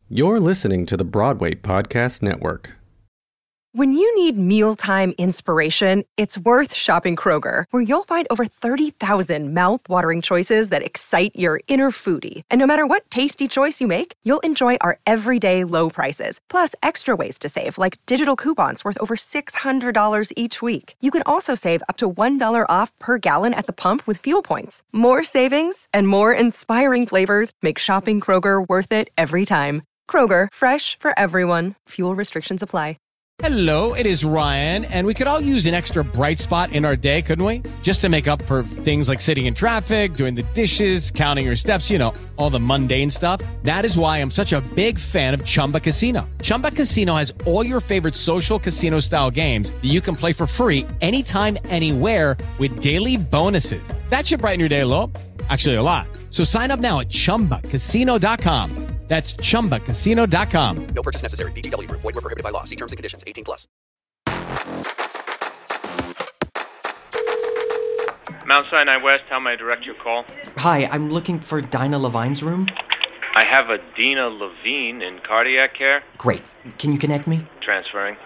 You're listening to the Broadway Podcast Network. When you need mealtime inspiration, it's worth shopping Kroger, where you'll find over 30,000 mouth-watering choices that excite your inner foodie. And no matter what tasty choice you make, you'll enjoy our everyday low prices, plus extra ways to save, like digital coupons worth over $600 each week. You can also save up to $1 off per gallon at the pump with fuel points. More savings and more inspiring flavors make shopping Kroger worth it every time. Kroger, fresh for everyone. Fuel restrictions apply. Hello, it is Ryan, and we could all use an extra bright spot in our day, couldn't we? Just to make up for things like sitting in traffic, doing the dishes, counting your steps, you know, all the mundane stuff. That is why I'm such a big fan of Chumba Casino. Chumba Casino has all your favorite social casino-style games that you can play for free anytime, anywhere with daily bonuses. That should brighten your day a little. Actually, a lot. So sign up now at ChumbaCasino.com. That's ChumbaCasino.com. No purchase necessary. VGW Group. Void where prohibited by law. See terms and conditions. 18+. Mount Sinai West, how may I direct your call? Hi, I'm looking for Dinah Levine's room. I have a Dina Levine in cardiac care. Great. Can you connect me? Transferring.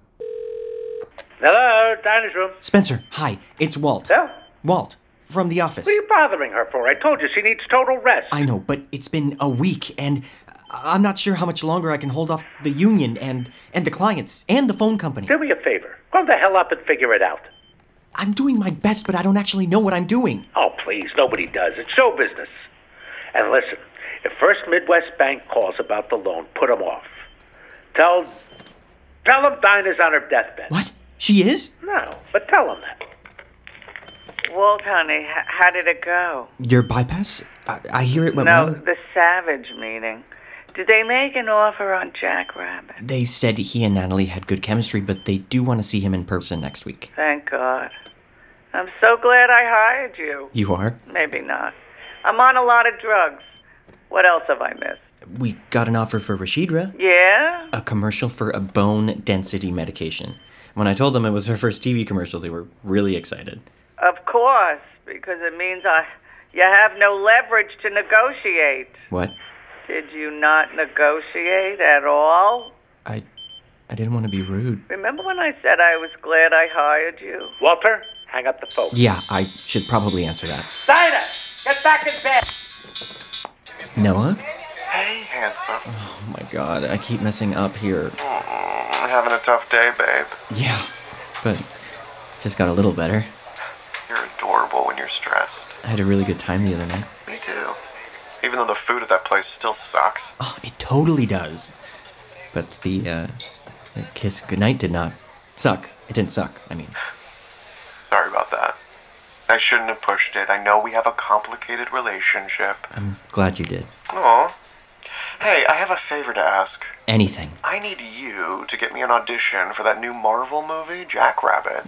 Hello, Dinah's room. Spencer, hi. It's Walt. Yeah? Walt, from the office. What are you bothering her for? I told you she needs total rest. I know, but it's been a week, and I'm not sure how much longer I can hold off the union and the clients and the phone company. Do me a favor. Grow the hell up and figure it out. I'm doing my best, but I don't actually know what I'm doing. Oh, please, nobody does. It's show business. And listen, if First Midwest Bank calls about the loan, put them off. Tell them Dinah's on her deathbed. What? She is? No, but tell them that. Walt, honey, how did it go? Your bypass? I hear it went well. No, the Savage meeting. Did they make an offer on Jackrabbit? They said he and Natalie had good chemistry, but they do want to see him in person next week. Thank God. I'm so glad I hired you. You are? Maybe not. I'm on a lot of drugs. What else have I missed? We got an offer for Rashidra. Yeah? A commercial for a bone density medication. When I told them it was her first TV commercial, they were really excited. Of course, because it means you have no leverage to negotiate. What? Did you not negotiate at all? I didn't want to be rude. Remember when I said I was glad I hired you? Walter, hang up the phone. Yeah, I should probably answer that. Dinah, get back in bed. Noah? Hey, handsome. Oh my god, I keep messing up here. Having a tough day, babe. Yeah, but just got a little better. You're adorable when you're stressed. I had a really good time the other night. Me too. Even though the food at that place still sucks. Oh, it totally does. But the kiss goodnight did not suck. It didn't suck, I mean. Sorry about that. I shouldn't have pushed it. I know we have a complicated relationship. I'm glad you did. Aw. Hey, I have a favor to ask. Anything. I need you to get me an audition for that new Marvel movie, Jackrabbit.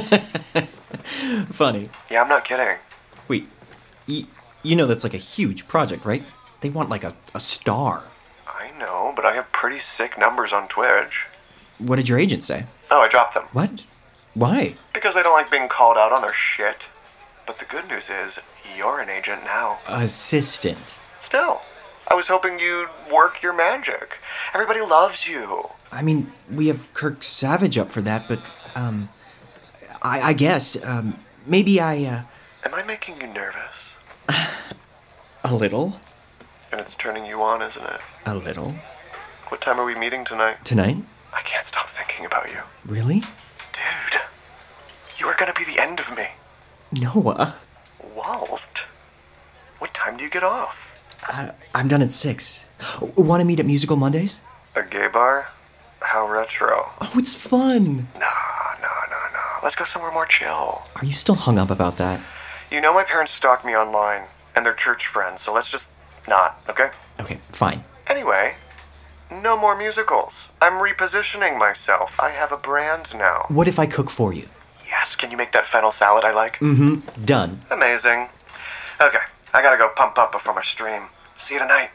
Funny. Yeah, I'm not kidding. Wait, you know that's like a huge project, right? They want like a star. I know, but I have pretty sick numbers on Twitch. What did your agent say? Oh, I dropped them. What? Why? Because they don't like being called out on their shit. But the good news is, you're an agent now. Assistant. Still, I was hoping you'd work your magic. Everybody loves you. I mean, we have Kirk Savage up for that, but, I guess, maybe Am I making you nervous? A little. And it's turning you on, isn't it? A little. What time are we meeting tonight? Tonight? I can't stop thinking about you. Really? Dude, you are gonna be the end of me. Noah. Walt, what time do you get off? I'm done at 6. Want to meet at Musical Mondays? A gay bar? How retro. Oh, it's fun. No. Let's go somewhere more chill. Are you still hung up about that? You know my parents stalk me online, and they're church friends, so let's just not, okay? Okay, fine. Anyway, no more musicals. I'm repositioning myself. I have a brand now. What if I cook for you? Yes, can you make that fennel salad I like? Mm-hmm, done. Amazing. Okay, I gotta go pump up before my stream. See you tonight.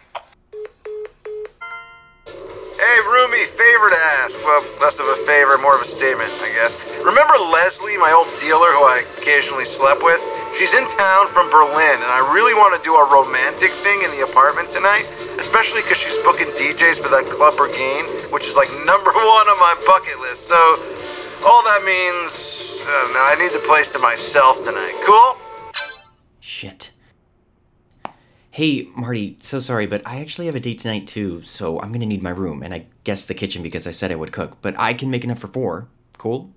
Hey, Rumi, favor to ask. Well, less of a favor, more of a statement, I guess. Remember Leslie, my old dealer who I occasionally slept with? She's in town from Berlin, and I really want to do a romantic thing in the apartment tonight. especially because she's booking DJs for that Club Regain, which is like #1 on my bucket list. So all that means, I need the place to myself tonight. Cool? Shit. Hey, Marty, so sorry, but I actually have a date tonight too, so I'm gonna need my room, and I guess the kitchen because I said I would cook, but I can make enough for 4. Cool?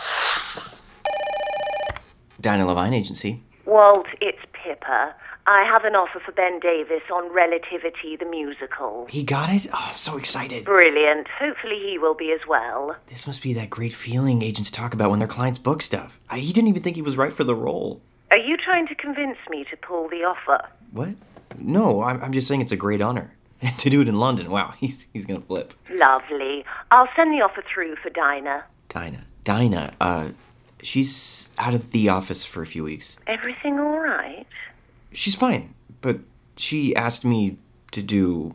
Dinah Levine Agency. Walt, it's Pippa. I have an offer for Ben Davis on Relativity, the musical. He got it? Oh, I'm so excited. Brilliant. Hopefully he will be as well. This must be that great feeling agents talk about when their clients book stuff. He didn't even think he was right for the role. Are you trying to convince me to pull the offer? What? No, I'm just saying it's a great honor. And to do it in London, wow, he's gonna flip. Lovely. I'll send the offer through for Dinah. Dinah, she's out of the office for a few weeks. Everything all right? She's fine, but she asked me to do,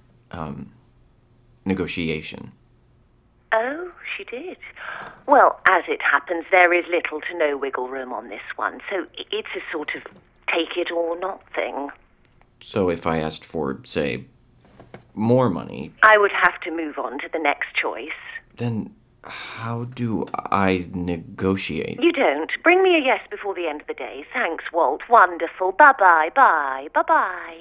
negotiation. Oh, she did. Well, as it happens, there is little to no wiggle room on this one, so it's a sort of take it or not thing. So if I asked for, say, more money... I would have to move on to the next choice. Then how do I negotiate? You don't. Bring me a yes before the end of the day. Thanks, Walt. Wonderful. Bye-bye. Bye. Bye-bye.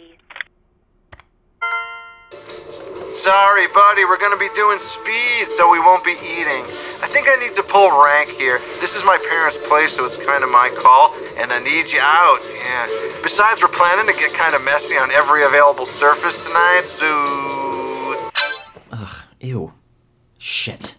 Sorry, buddy, we're gonna be doing speed, so we won't be eating. I think I need to pull rank here. This is my parents' place, so it's kind of my call, and I need you out, yeah. Besides, we're planning to get kind of messy on every available surface tonight, so... Ugh, ew. Shit.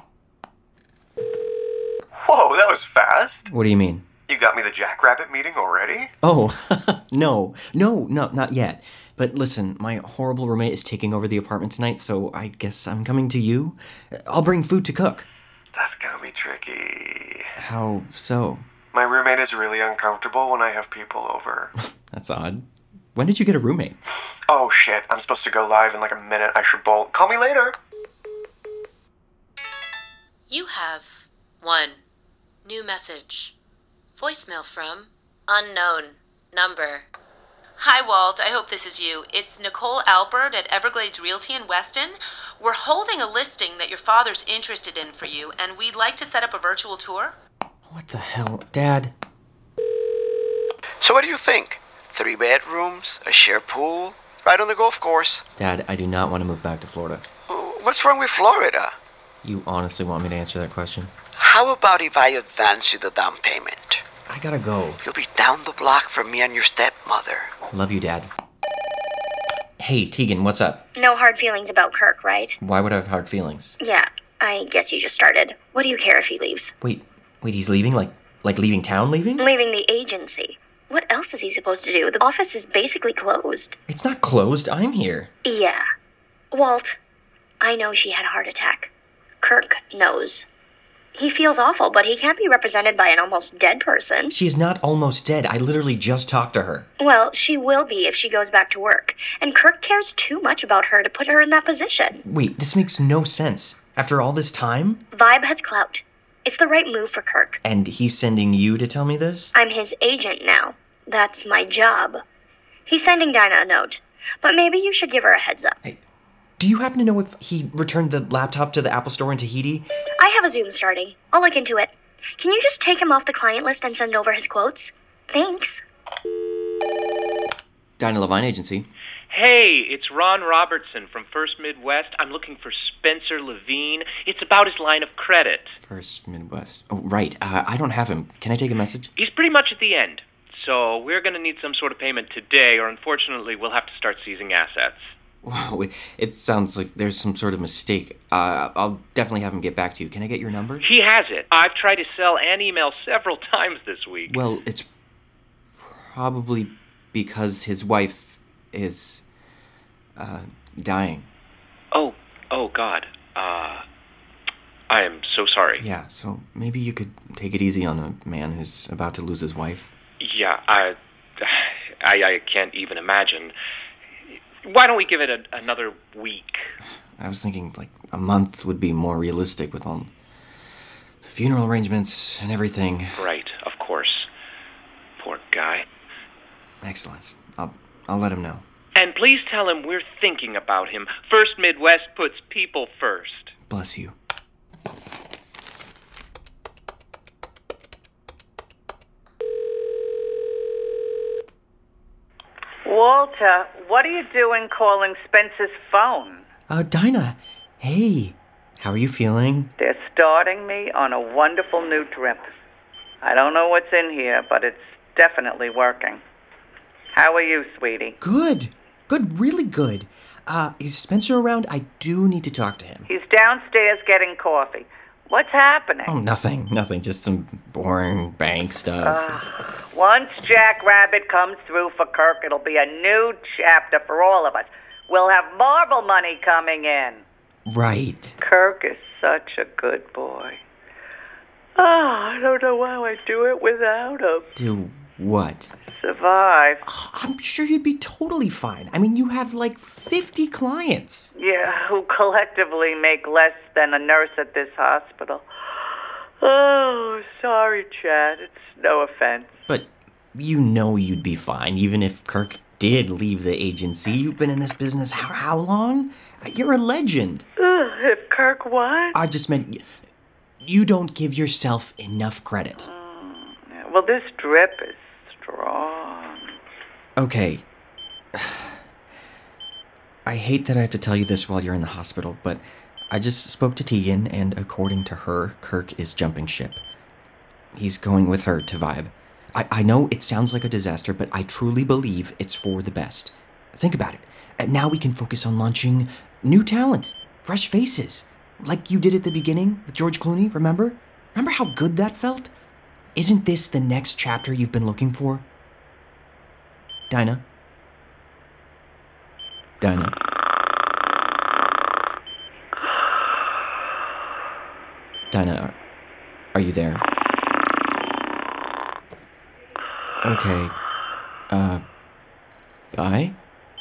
Whoa, that was fast. What do you mean? You got me the Jackrabbit meeting already? Oh, no, not yet. But listen, my horrible roommate is taking over the apartment tonight, so I guess I'm coming to you. I'll bring food to cook. That's gonna be tricky. How so? My roommate is really uncomfortable when I have people over. That's odd. When did you get a roommate? Oh shit, I'm supposed to go live in like a minute. I should bolt. Call me later. You have 1 new message. Voicemail from unknown number. Hi, Walt. I hope this is you. It's Nicole Albert at Everglades Realty in Weston. We're holding a listing that your father's interested in for you, and we'd like to set up a virtual tour. What the hell, Dad? So what do you think? 3 bedrooms, a shared pool, right on the golf course. Dad, I do not want to move back to Florida. What's wrong with Florida? You honestly want me to answer that question? How about if I advance you the down payment? I gotta go. You'll be down the block from me and your stepmother. Love you, Dad. Hey, Tegan, what's up? No hard feelings about Kirk, right? Why would I have hard feelings? Yeah, I guess you just started. What do you care if he leaves? Wait, he's leaving? Like leaving town leaving? Leaving the agency. What else is he supposed to do? The office is basically closed. It's not closed. I'm here. Yeah. Walt, I know she had a heart attack. Kirk knows. He feels awful, but he can't be represented by an almost dead person. She's not almost dead. I literally just talked to her. Well, she will be if she goes back to work. And Kirk cares too much about her to put her in that position. Wait, this makes no sense. After all this time? Vibe has clout. It's the right move for Kirk. And he's sending you to tell me this? I'm his agent now. That's my job. He's sending Dinah a note. But maybe you should give her a heads up. Hey, do you happen to know if he returned the laptop to the Apple Store in Tahiti? I have a Zoom starting. I'll look into it. Can you just take him off the client list and send over his quotes? Thanks. Dinah Levine Agency. Hey, it's Ron Robertson from First Midwest. I'm looking for Spencer Levine. It's about his line of credit. First Midwest. Oh, right. I don't have him. Can I take a message? He's pretty much at the end. So we're going to need some sort of payment today, or unfortunately we'll have to start seizing assets. Whoa, it sounds like there's some sort of mistake. I'll definitely have him get back to you. Can I get your number? He has it. I've tried to sell and email several times this week. Well, it's probably because his wife is, dying. Oh, God. I am so sorry. Yeah, so maybe you could take it easy on a man who's about to lose his wife. Yeah, I can't even imagine. Why don't we give it another week? I was thinking, like, a month would be more realistic with all the funeral arrangements and everything. Right, of course. Poor guy. Excellent. I'll let him know. And And please tell him we're thinking about him. First Midwest puts people first. Bless you. Walter, what are you doing calling Spencer's phone? Dinah. Hey. How are you feeling? They're starting me on a wonderful new drip. I don't know what's in here, but it's definitely working. How are you, sweetie? Good. Good, really good. Is Spencer around? I do need to talk to him. He's downstairs getting coffee. What's happening? Oh, nothing. Just some boring bank stuff. Once Jack Rabbit comes through for Kirk, it'll be a new chapter for all of us. We'll have Marvel money coming in. Right. Kirk is such a good boy. I don't know how I do it without him. Do what? Survive. I'm sure you'd be totally fine. I mean, you have like 50 clients. Yeah, who collectively make less than a nurse at this hospital. Oh, sorry, Chad. It's no offense. But you know you'd be fine, even if Kirk did leave the agency. You've been in this business how long? You're a legend. If Kirk what? I just meant you don't give yourself enough credit. Well, this drip is strong. Okay. I hate that I have to tell you this while you're in the hospital, but I just spoke to Tegan, and according to her, Kirk is jumping ship. He's going with her to Vibe. I know it sounds like a disaster, but I truly believe it's for the best. Think about it. And now we can focus on launching new talent, fresh faces, like you did at the beginning with George Clooney, remember? Remember how good that felt? Isn't this the next chapter you've been looking for? Dinah? Dinah? Dinah, are you there? Okay. Bye?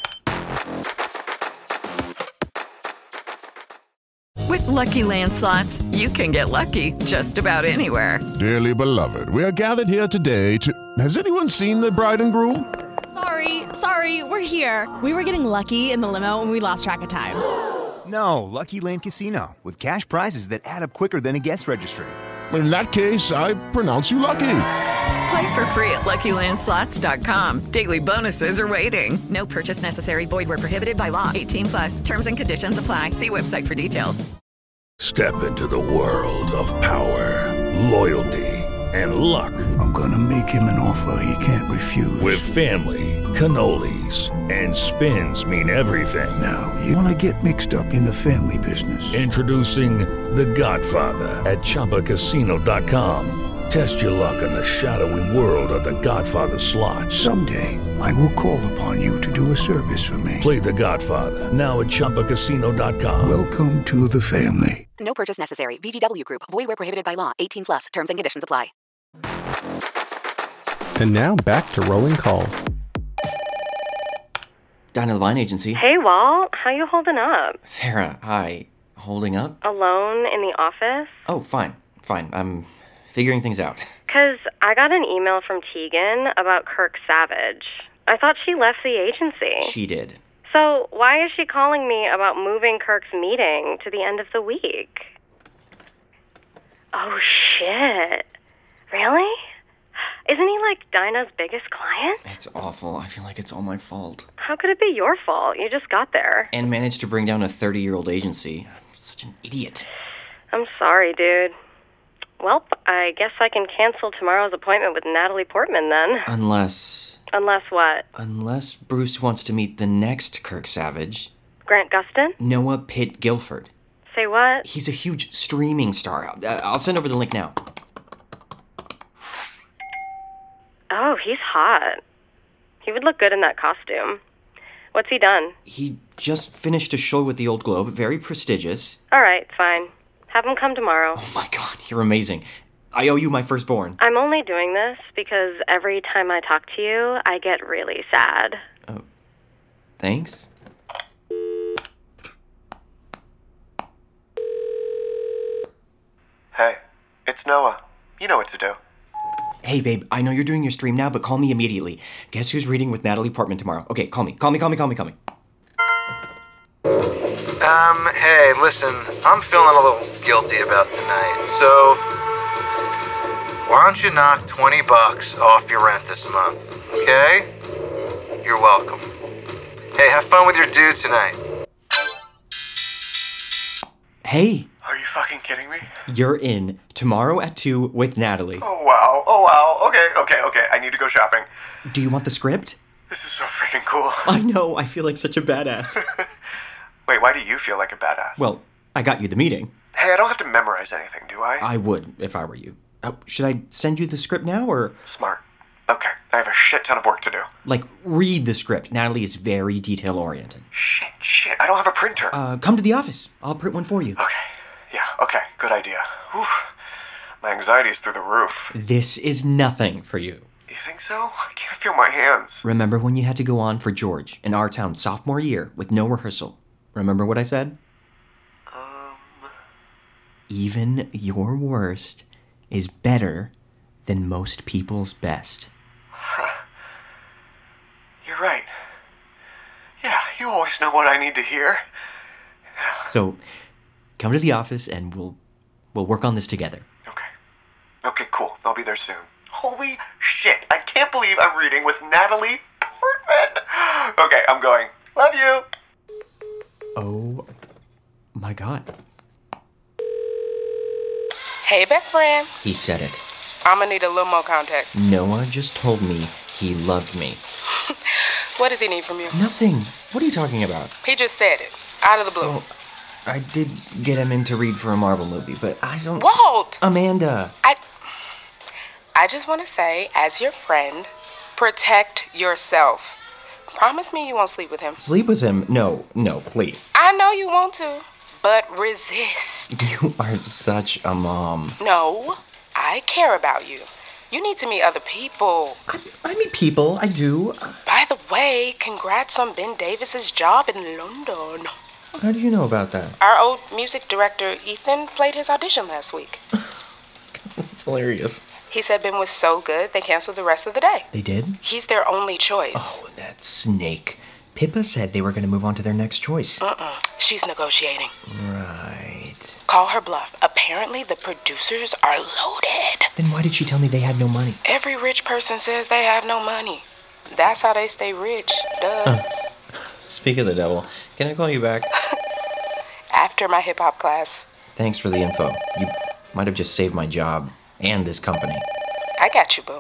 With Lucky Land Slots, you can get lucky just about anywhere. Dearly beloved, we are gathered here today to... Has anyone seen the bride and groom? Sorry, we're here. We were getting lucky in the limo and we lost track of time. No, Lucky Land Casino, with cash prizes that add up quicker than a guest registry. In that case, I pronounce you lucky. Play for free at LuckyLandSlots.com. Daily bonuses are waiting. No purchase necessary. Void where prohibited by law. 18+. Terms and conditions apply. See website for details. Step into the world of power, loyalty, and luck. I'm gonna make him an offer he can't refuse. With family, cannolis, and spins mean everything. Now, you wanna get mixed up in the family business. Introducing The Godfather at ChumbaCasino.com. Test your luck in the shadowy world of The Godfather slot. Someday, I will call upon you to do a service for me. Play The Godfather, now at ChumbaCasino.com. Welcome to the family. No purchase necessary. VGW Group. Void where prohibited by law. 18+. Terms and conditions apply. And now back to rolling calls. Dinah Levine Agency. Hey, Walt. How you holding up? Farrah, hi. Holding up? Alone in the office? Oh, fine. I'm figuring things out. 'Cause I got an email from Tegan about Kirk Savage. I thought she left the agency. She did. So why is she calling me about moving Kirk's meeting to the end of the week? Oh, shit. Really? Isn't he like Dinah's biggest client? It's awful. I feel like it's all my fault. How could it be your fault? You just got there. And managed to bring down a 30-year-old agency. I'm such an idiot. I'm sorry, dude. Well, I guess I can cancel tomorrow's appointment with Natalie Portman then. Unless what? Unless Bruce wants to meet the next Kirk Savage. Grant Gustin? Noah Pitt Guilford. Say what? He's a huge streaming star. I'll send over the link now. Oh, he's hot. He would look good in that costume. What's he done? He just finished a show with the Old Globe. Very prestigious. All right, fine. Have him come tomorrow. Oh my God, you're amazing. I owe you my firstborn. I'm only doing this because every time I talk to you, I get really sad. Oh, thanks. Hey, it's Noah. You know what to do. Hey, babe, I know you're doing your stream now, but call me immediately. Guess who's reading with Natalie Portman tomorrow? Okay, call me. Hey, listen, I'm feeling a little guilty about tonight, so why don't you knock $20 off your rent this month, okay? You're welcome. Hey, have fun with your dude tonight. Hey, Are you fucking kidding me? you're in tomorrow at 2 with Natalie. Oh wow. Okay. I need to go shopping. Do you want the script? This is so freaking cool. I know, I feel like such a badass. Wait, why do you feel like a badass? Well, I got you the meeting. Hey, I don't have to memorize anything, do I? I would, if I were you. Should I send you the script now, or... Smart. Okay, I have a shit ton of work to do. Like, read the script. Natalie is very detail-oriented. Shit, I don't have a printer. Come to the office. I'll print one for you. Okay, good idea. Oof. My anxiety is through the roof. This is nothing for you. You think so? I can't feel my hands. Remember when you had to go on for George in our town sophomore year with no rehearsal? Remember what I said? Even your worst is better than most people's best. You're right. Yeah, you always know what I need to hear. So, come to the office and we'll work on this together. Okay, cool. I'll be there soon. Holy shit, I can't believe I'm reading with Natalie Portman. Okay, I'm going. Love you. Oh my God. Hey, best friend. He said it. I'm gonna need a little more context. Noah just told me he loved me. What does he need from you? Nothing. What are you talking about? He just said it, out of the blue. Oh, I did get him in to read for a Marvel movie, but I don't... Walt! Amanda! I just want to say, as your friend, protect yourself. Promise me you won't sleep with him. Sleep with him? No, please. I know you want to, but resist. You are such a mom. No, I care about you. You need to meet other people. I meet people, I do. By the way, congrats on Ben Davis's job in London. How do you know about that? Our old music director, Ethan, played his audition last week. That's hilarious. He said Ben was so good, they canceled the rest of the day. They did? He's their only choice. Oh, that snake. Pippa said they were going to move on to their next choice. She's negotiating. Right. Call her bluff. Apparently, the producers are loaded. Then why did she tell me they had no money? Every rich person says they have no money. That's how they stay rich. Duh. Speak of the devil, can I call you back? After my hip-hop class. Thanks for the info. You might have just saved my job and this company. I got you, boo.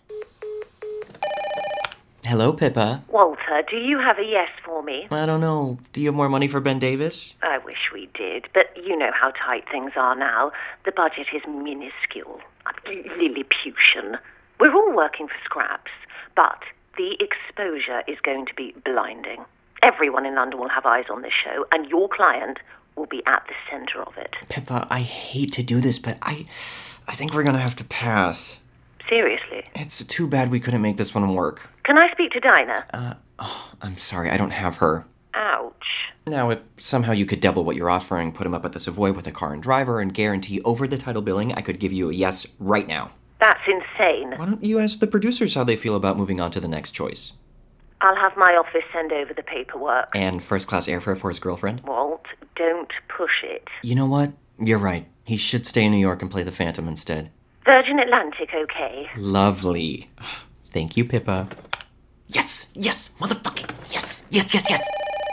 Hello, Pippa. Walter, do you have a yes for me? I don't know. Do you have more money for Ben Davis? I wish we did, but you know how tight things are now. The budget is minuscule. Lilliputian. We're all working for scraps, but the exposure is going to be blinding. Everyone in London will have eyes on this show, and your client will be at the center of it. Pippa, I hate to do this, but I think we're gonna have to pass. Seriously? It's too bad we couldn't make this one work. Can I speak to Dinah? I'm sorry, I don't have her. Ouch. Now, if somehow you could double what you're offering, put him up at the Savoy with a car and driver, and guarantee over the title billing, I could give you a yes right now. That's insane. Why don't you ask the producers how they feel about moving on to the next choice? I'll have my office send over the paperwork. And first-class airfare for his girlfriend? Walt, don't push it. You know what? You're right. He should stay in New York and play the Phantom instead. Virgin Atlantic, okay? Lovely. Thank you, Pippa. Yes, motherfucking yes.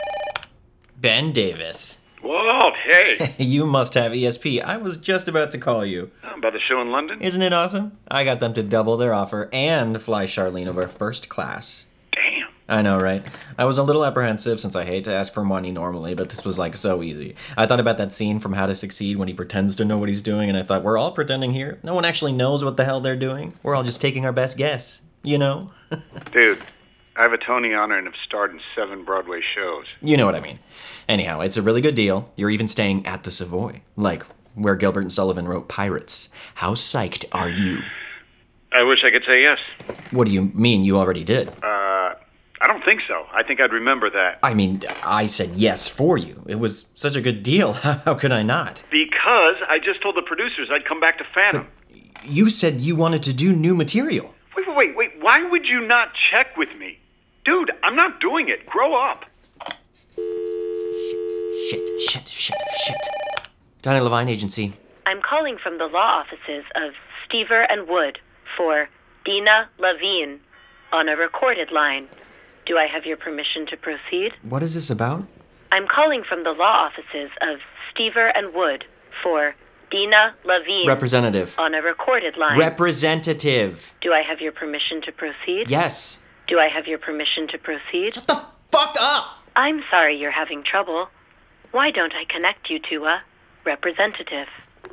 Ben Davis. Walt, hey. You must have ESP. I was just about to call you. About the show in London? Isn't it awesome? I got them to double their offer and fly Charlene over first class. Damn. I know, right? I was a little apprehensive since I hate to ask for money normally, but this was like so easy. I thought about that scene from How to Succeed when he pretends to know what he's doing, and I thought, we're all pretending here. No one actually knows what the hell they're doing. We're all just taking our best guess, you know? Dude, I have a Tony honor and have starred in 7 Broadway shows. You know what I mean. Anyhow, it's a really good deal. You're even staying at the Savoy, like where Gilbert and Sullivan wrote Pirates. How psyched are you? I wish I could say yes. What do you mean you already did? I don't think so. I think I'd remember that. I mean, I said yes for you. It was such a good deal. How could I not? Because I just told the producers I'd come back to Phantom. But you said you wanted to do new material. Wait. Why would you not check with me? Dude, I'm not doing it. Grow up. Shit. Dinah Levine Agency. I'm calling from the law offices of Stever and Wood for Dina Levine on a recorded line. Do I have your permission to proceed? What is this about? I'm calling from the law offices of Stever and Wood for Dina Levine. Representative. On a recorded line. Representative. Do I have your permission to proceed? Yes. Do I have your permission to proceed? Shut the fuck up! I'm sorry you're having trouble. Why don't I connect you to a representative?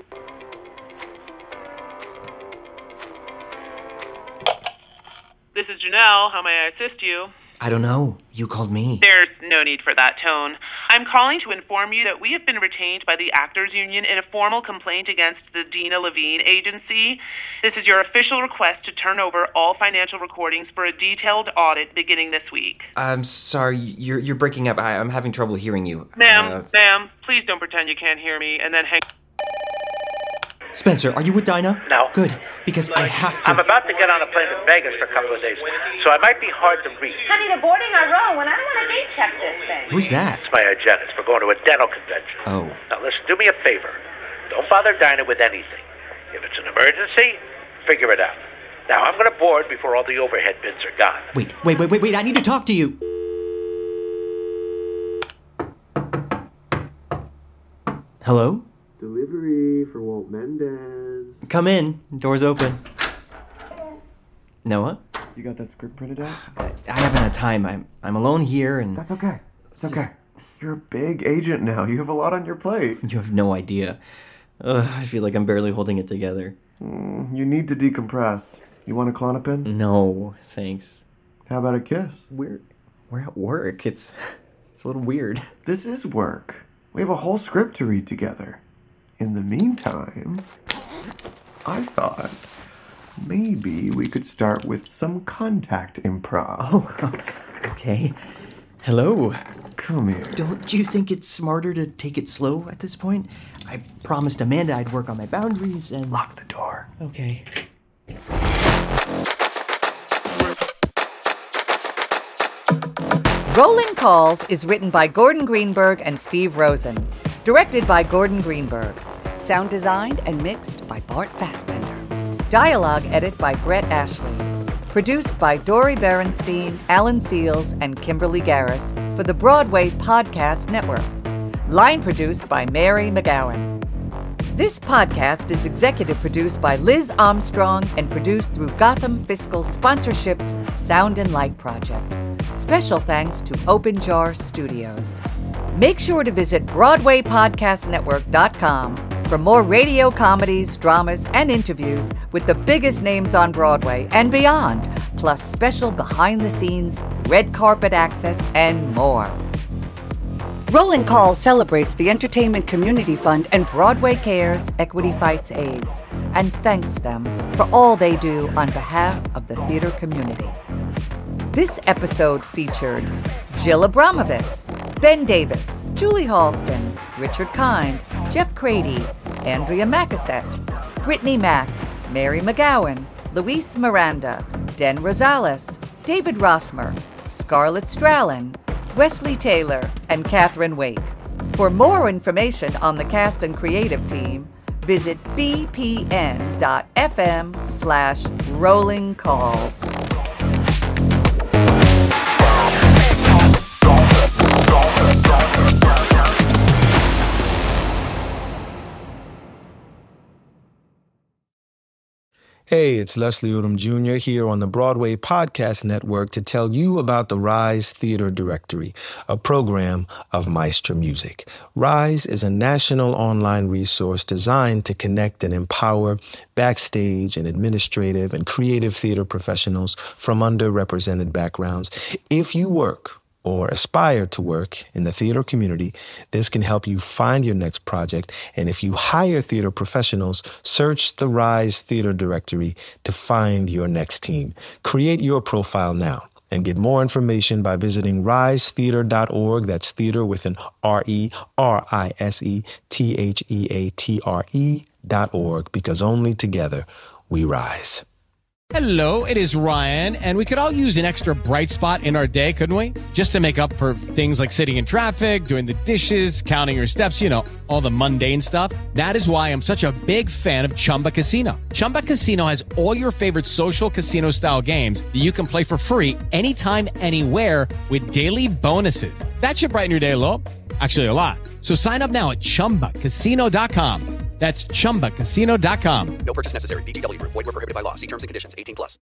This is Janelle. How may I assist you? I don't know. You called me. There's no need for that tone. I'm calling to inform you that we have been retained by the Actors Union in a formal complaint against the Dina Levine Agency. This is your official request to turn over all financial recordings for a detailed audit beginning this week. I'm sorry. You're breaking up. I'm having trouble hearing you. Ma'am, please don't pretend you can't hear me and then hang... Spencer, are you with Dinah? No. Good, because I have to... I'm about to get on a plane to Vegas for a couple of days, so I might be hard to reach. Honey, they're boarding our row, and I don't want to date check this thing. Who's that? It's my hygienist. We're going to a dental convention. Oh. Now listen, do me a favor. Don't bother Dinah with anything. If it's an emergency, figure it out. Now, I'm going to board before all the overhead bins are gone. Wait. I need to talk to you. Hello? Delivery for Walt Mendez. Come in. Door's open. Noah? You got that script printed out? I haven't had time. I'm alone here and... That's okay. It's okay. You're a big agent now. You have a lot on your plate. You have no idea. I feel like I'm barely holding it together. You need to decompress. You want a Klonopin? No, thanks. How about a kiss? We're at work. It's a little weird. This is work. We have a whole script to read together. In the meantime, I thought maybe we could start with some contact improv. Oh, okay. Hello. Come here. Don't you think it's smarter to take it slow at this point? I promised Amanda I'd work on my boundaries and... Lock the door. Okay. Rolling Calls is written by Gordon Greenberg and Steve Rosen. Directed by Gordon Greenberg. Sound designed and mixed by Bart Fassbender. Dialogue edit by Brett Ashley. Produced by Dory Berenstein, Alan Seals, and Kimberly Garris for the Broadway Podcast Network. Line produced by Mary McGowan. This podcast is executive produced by Liz Armstrong and produced through Gotham Fiscal Sponsorship's Sound and Light Project. Special thanks to Open Jar Studios. Make sure to visit BroadwayPodcastNetwork.com for more radio comedies, dramas, and interviews with the biggest names on Broadway and beyond, plus special behind-the-scenes, red carpet access, and more. Rolling Calls celebrates the Entertainment Community Fund and Broadway Cares Equity Fights AIDS, and thanks them for all they do on behalf of the theater community. This episode featured Jill Abramovitz, Ben Davis, Julie Halston, Richard Kind, Jeff Crady, Andrea Macassette, Brittany Mack, Mary McGowan, Luis Miranda, Den Rosales, David Rossmer, Scarlett Strallen, Wesley Taylor, and Catherine Wake. For more information on the cast and creative team, visit bpn.fm/rollingcalls. Hey, it's Leslie Odom Jr. here on the Broadway Podcast Network to tell you about the Rise Theater Directory, a program of Maestro Music. Rise is a national online resource designed to connect and empower backstage and administrative and creative theater professionals from underrepresented backgrounds. If you work or aspire to work in the theater community, this can help you find your next project. And if you hire theater professionals, search the Rise Theater Directory to find your next team. Create your profile now and get more information by visiting risetheater.org. That's theater with an RERISETHEATRE.org, because only together we rise. Hello, it is Ryan, and we could all use an extra bright spot in our day, couldn't we? Just to make up for things like sitting in traffic, doing the dishes, counting your steps, all the mundane stuff. That is why I'm such a big fan of Chumba Casino. Chumba Casino has all your favorite social casino-style games that you can play for free anytime, anywhere with daily bonuses. That should brighten your day a little. Actually, a lot. So sign up now at ChumbaCasino.com. That's ChumbaCasino.com. No purchase necessary. VGW Group. Void where prohibited by law. See terms and conditions. 18+.